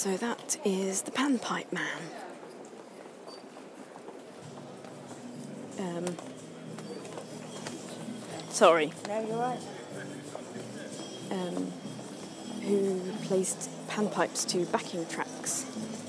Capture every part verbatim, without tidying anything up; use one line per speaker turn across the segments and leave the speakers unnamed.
So that is the Panpipe Man. Um, sorry.
No, you're right.
Um, who placed panpipes to backing tracks.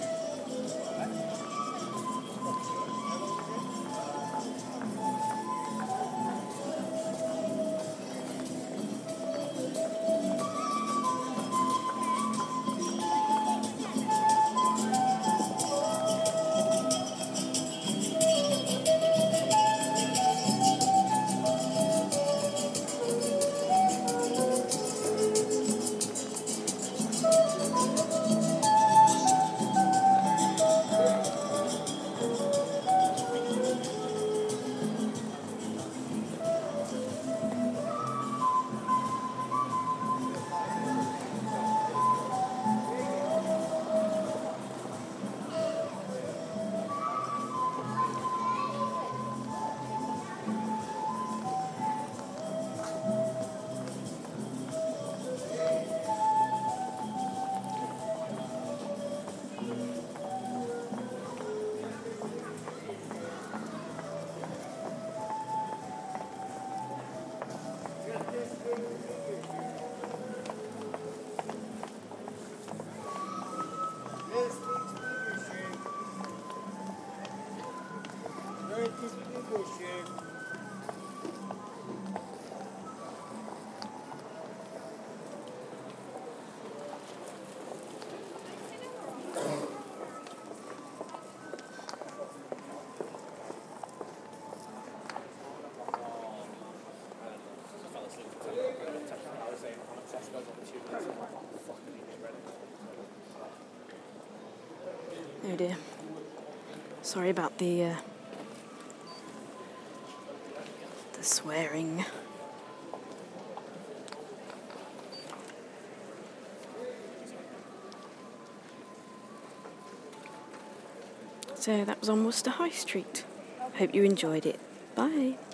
Oh dear. Sorry about the uh, the swearing. So that was on Worcester High Street. Hope you enjoyed it. Bye.